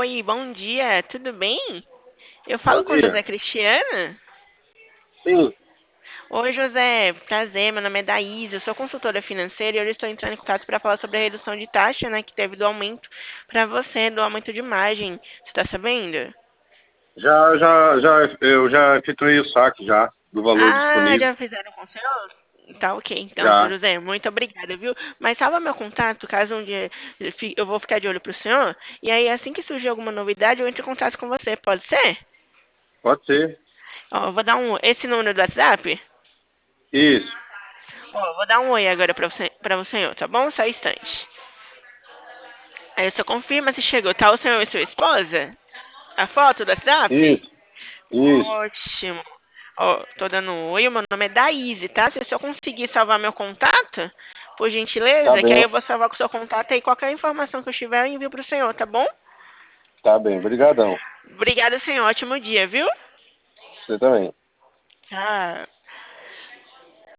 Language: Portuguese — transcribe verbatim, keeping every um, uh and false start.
Oi, bom dia, tudo bem? Eu Bom falo com dia. José Cristiana. Sim, Oi, José, prazer, meu nome é Daísa, eu sou consultora financeira e hoje estou entrando em contato para falar sobre a redução de taxa, né, que teve do aumento para você, do aumento de margem. Você está sabendo? já, já, já, eu já efetuei o saque já do valor Ah, disponível. já fizeram com o senhor? Tá ok, então, seu Já, José, muito obrigada, viu? Mas salva meu contato, caso um dia eu fi- eu vou ficar de olho pro senhor, e aí assim que surgir alguma novidade, eu entro em contato com você, pode ser? pode ser. Ó, eu vou dar um, esse número do WhatsApp? Isso. Ó, eu vou dar um oi agora pra você, para o senhor, tá bom? Só um instante. Aí você confirma se chegou, tá? O senhor e sua esposa? A foto do WhatsApp? Isso. Isso. Ótimo. Ó, tô dando um oi, o meu nome é Daíse, tá? Se eu conseguir salvar meu contato, por Tá gentileza, que aí bem. eu vou salvar com o seu contato e qualquer informação que eu tiver eu envio pro senhor, tá bom? Tá bem. Obrigadão. Obrigada, senhor. Ótimo dia, viu? Você também. Tchau.